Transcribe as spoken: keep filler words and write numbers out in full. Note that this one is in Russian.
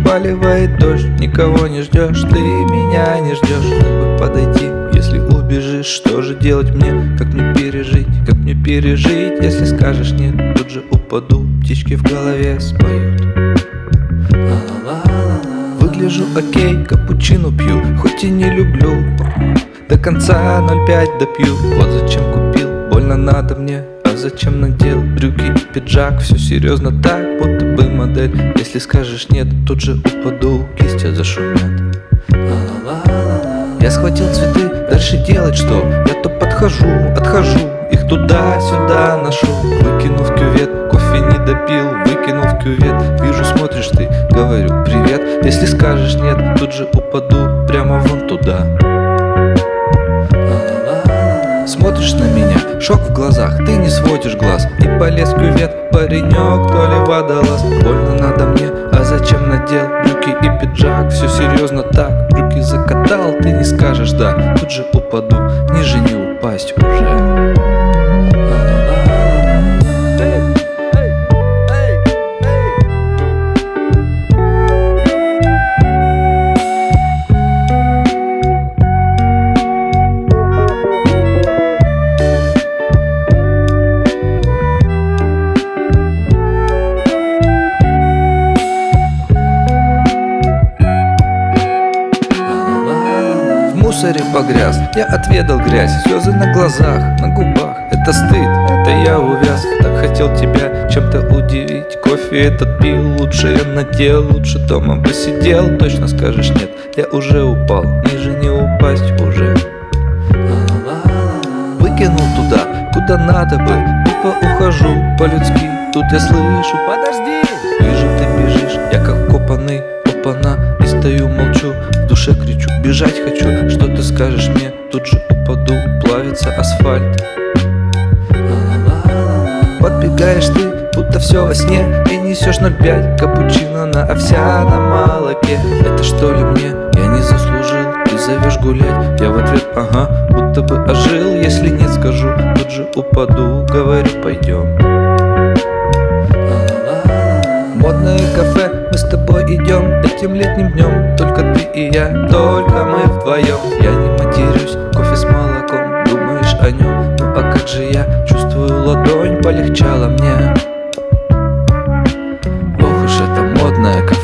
поливает дождь, никого не ждешь, ты меня не ждешь. Как бы подойти, если убежишь? Что же делать мне? Как мне пережить? Как мне пережить, если скажешь нет? Тут же упаду, птички в голове споют. Выгляжу окей, капучино пью, хоть и не люблю. До конца ноль пять допью. Вот зачем купил, больно надо мне. А зачем надел брюки и пиджак? Все серьезно так, будто бы модель. Если скажешь нет, тут же упаду, кисти зашумят. Я схватил цветы, дальше делать что? Я то подхожу, отхожу, их туда-сюда ношу. Выкину в кювет, кофе не допил, выкину в кювет. Вижу, смотришь ты, говорю привет. Если скажешь нет, тут же упаду прямо вон туда. Смотришь на меня, шок в глазах, ты не сводишь глаз. И полез в кювет, паренек, то ли водолаз. Больно надо мне, а зачем надел брюки и пиджак? Все серьезно так, брюки закатал, ты не скажешь да. Тут же упаду, ниже не упасть уже. В мусоре погряз, я отведал грязь. Слезы на глазах, на губах, это стыд, это я увяз. Так хотел тебя чем-то удивить, кофе этот пил. Лучше я надел, лучше дома посидел. Точно скажешь нет, я уже упал, ниже не упасть уже. Выкинул туда, куда надо бы, тупо ухожу по-людски. Тут я слышу, подожди, вижу, ты бежишь, я как копаный, опана. И стою, молчу, в душе кричу, бежать хочу. Что ты скажешь мне? Тут же упаду, плавится асфальт. Подбегаешь ты, будто все во сне, и несешь ноль пять капучино на овсяном молоке. Это что ли мне? Я не заслужил, ты зовешь гулять. Я в ответ ага, будто бы ожил. Если нет, скажу, тут же упаду, говорю пойдем. Модное кафе, мы с тобой идем этим летним днем. Только ты и я, только мы вдвоем. Я не матерюсь, кофе с молоком, думаешь о нем. Ну а как же я, чувствую ладонь, полегчало мне. Ох уж это модное кафе.